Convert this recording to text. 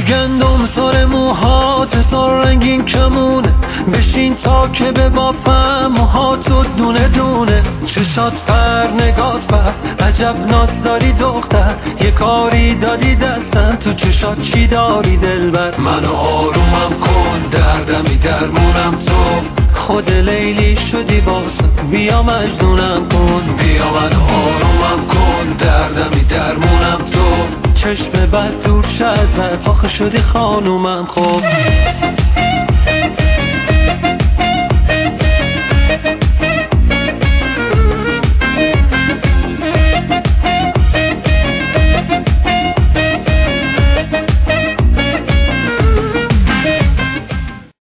گندم سر موهات سر رنگین کمونه، بشین تا که به بافم موهاتو دونه دونه. چشات پر نگات پر عجب ناز داری دختر، یه کاری دادی دستم تو چشات چی داری دلبر. منو آرومم کن دردمی درمونم تو، خود لیلی شدی واسه بیا مجنونم کن. بیا منو آرومم کن دردمی درمونم تو، چشم بد دور شد آخه شدی خانومم. خب